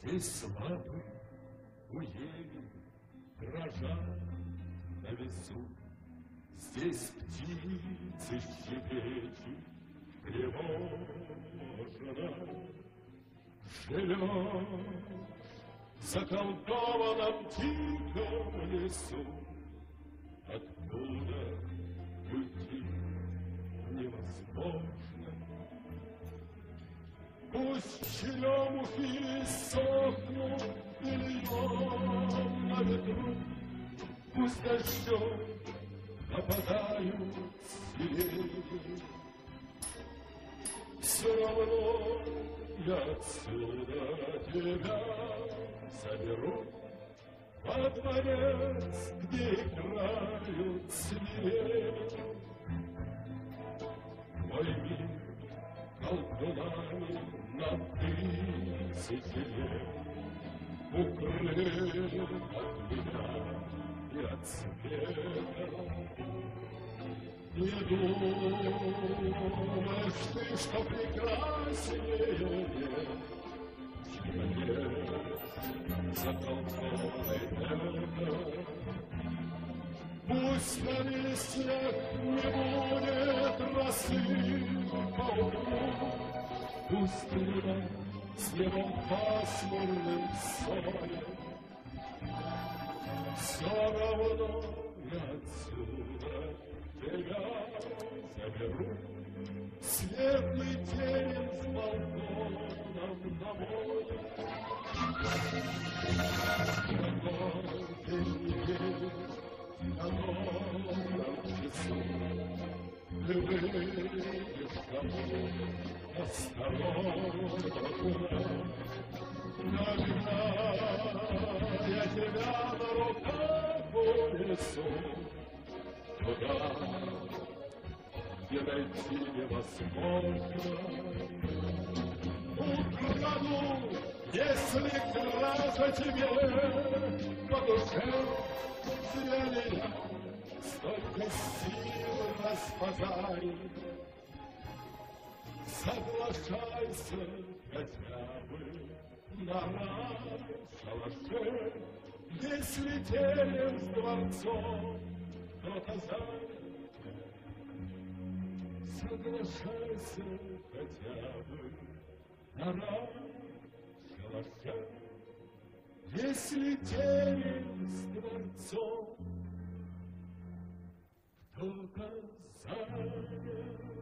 Здесь лапы у ели дрожат на весу, здесь птицы щебечут тревожно. Живешь в заколдованном тихом лесу, откуда уйти невозможно. Пусть черемухи сохнут бельем на ветру, пусть дождем опадают сирени. Все равно я отсюда тебя заберу во дворец, где играют свирели. Мой мир колдунами на тысячи лет укрыт от меня и от света. Не думаешь ты, что прекраснее нет, чем есть заколдованный это? Пусть на листьях не будет росы поутру, пусть лето с небом пасмурным солнцем. Все равно я отсюда тебя заберу, светлый терем с балконом на море. На новом часу ты выйдешь домой осторожно. Когда я тебя на руках унесу туда, где найти невозможно. Украду, если кража тебе по душе. Зря ли я столько сил распозарил? Соглашайся хотя бы на шалаше, если терем с дворцом кто-то занят. Соглашайся хотя бы на шалаше, если терем с дворцом кто-то занят.